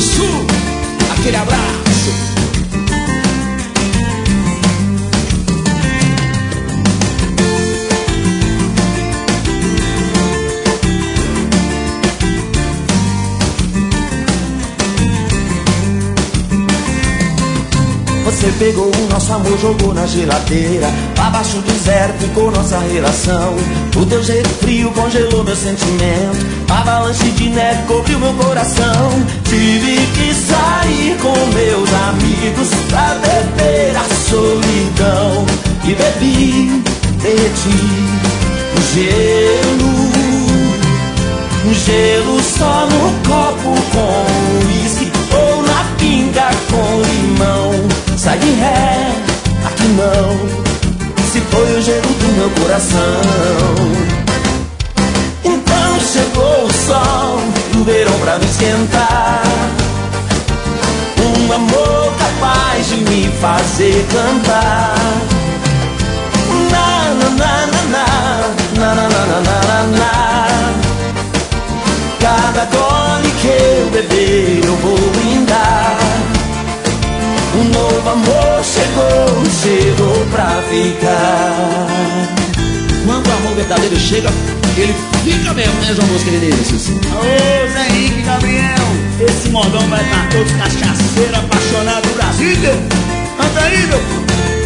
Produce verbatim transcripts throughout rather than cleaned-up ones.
Sul, aquele abraço. Você pegou o nosso amor, jogou na geladeira. Abaixo do zero ficou nossa relação. O teu jeito frio congelou meu sentimento. Avalanche de neve cobriu meu coração. Tive que sair com meus amigos pra beber a solidão. E bebi, derreti o gelo. Gelo só no copo com uísque ou na pinga com limão. Sai de ré, aqui não. Se foi o gelo do meu coração. Então chegou o sol do verão pra me esquentar. Um amor capaz de me fazer cantar. Na na na na na na na na na na na. Cada gole que eu beber eu vou brindar. Um novo amor chegou, chegou pra ficar. Quando o amor verdadeiro chega, ele fica mesmo, né, João Bosco Vinícius? Ô, Zé Henrique Gabriel, esse modão vai pra todos cachaceiros apaixonados do Brasil. Canta aí, meu povo.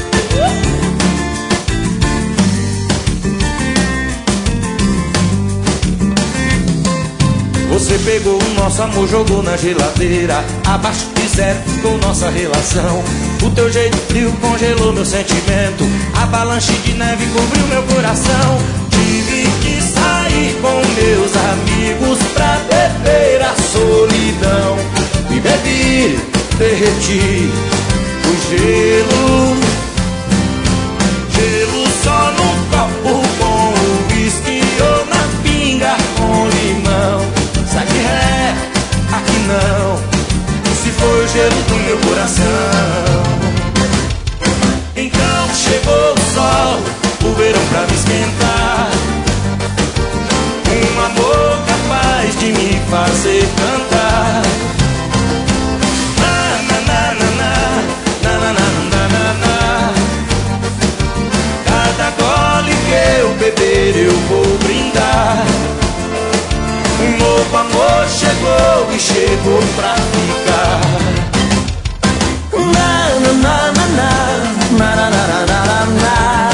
Você pegou o nosso amor, jogou na geladeira. Abaixo de zero ficou nossa relação. O teu jeito frio congelou meu sentimento. Avalanche de neve cobriu meu coração. Tive que sair com meus amigos pra beber a solidão. E bebi, derreti o gelo. Gelo só num copo com uísque ou na pinga com limão. Sai de ré, aqui não. Se foi o gelo do meu coração. Então chegou o sol, o verão pra me esquentar. Um amor capaz de me fazer cantar. Na na na na na na na na na na. Cada gole que eu beber eu vou brindar. Um novo amor chegou e chegou pra ficar. Na na na na na na na na na na.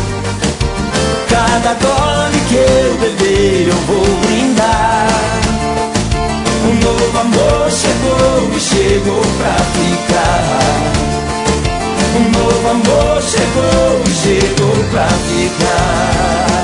Cada gole que eu beber eu vou brindar. Um novo amor chegou e chegou pra ficar. Um novo amor chegou e chegou pra ficar.